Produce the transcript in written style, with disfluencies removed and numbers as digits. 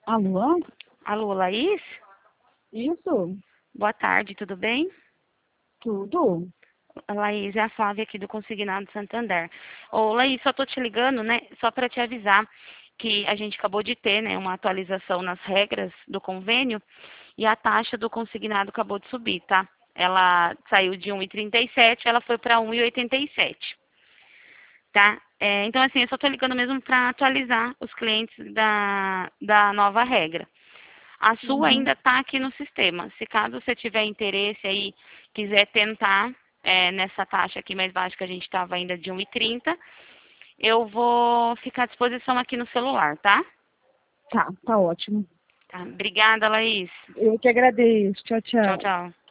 Alô? Alô, Laís? Isso? Boa tarde, tudo bem? Tudo? Laís, é a Flávia aqui do Consignado Santander. Ô, Laís, só tô te ligando, né, só para te avisar que a gente acabou de ter, né, uma atualização nas regras do convênio e a taxa do consignado acabou de subir, tá? Ela saiu de 1,37, ela foi para 1,87, tá? Então, assim, eu só tô ligando mesmo para atualizar os clientes da nova regra. A sua Uhum. ainda está aqui no sistema. Se caso você tiver interesse aí, quiser tentar nessa taxa aqui mais baixa que a gente estava ainda de 1,30, eu vou ficar à disposição aqui no celular, tá? Tá ótimo. Tá. Obrigada, Laís. Eu que agradeço. Tchau, Tchau, tchau. tchau.